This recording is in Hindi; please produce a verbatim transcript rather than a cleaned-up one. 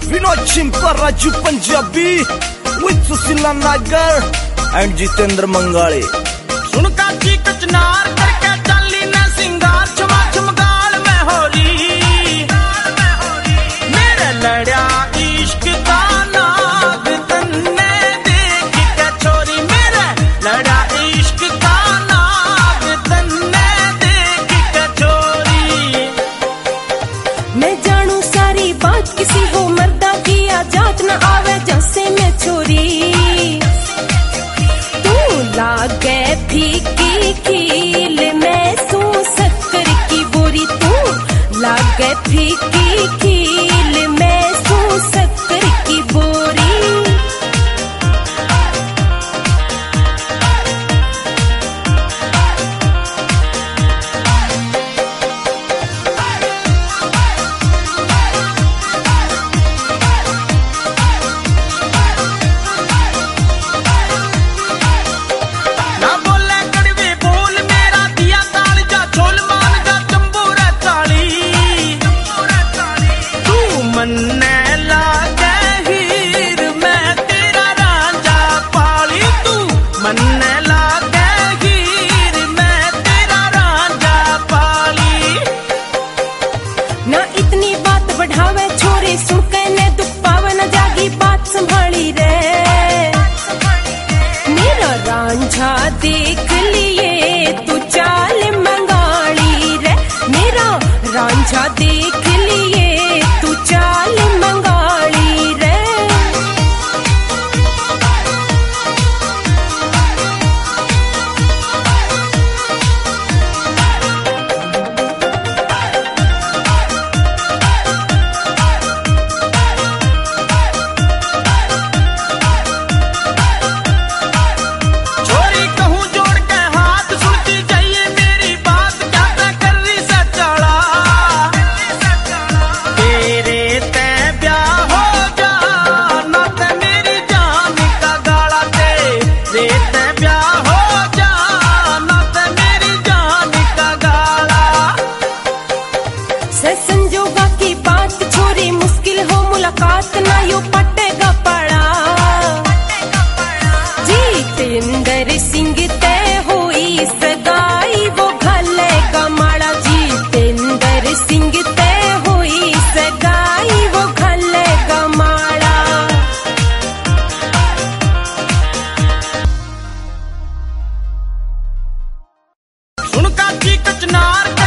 Vinod Chimpa, Raju Punjabi with Susila Nagar and Jitendra Mangale. सुन काची कचनार करके चली न सिंगार छमा छमगाल में होरी मेरे लड़या इश्क का नाग तन्ने देख के छोरी मेरे लड़या इश्क का नाग तन्ने देख के छोरी। मैं जानू सारी बात किसी हो मर्दा की आजाद न आवे जैसे मैं छोरी लागे फीकी खील मैं सू शक्कर की बोरी तू लागे फीकी खील मैं सू शक्कर की बोरी। रांझा देख लिए तू चाल मंगाली रे मेरा रांझा देख लिए तू चाल मंगाली रे। संजोगा की बात छोरी मुश्किल हो मुलाकात ना यो पटेगा पड़ा जितेंद्र सिंह तय हुई सगाई वो घलेगा माड़ा जितेंद्र सिंह तय हुई सगाई वो घलेगा माड़ा। सुन काची कचनार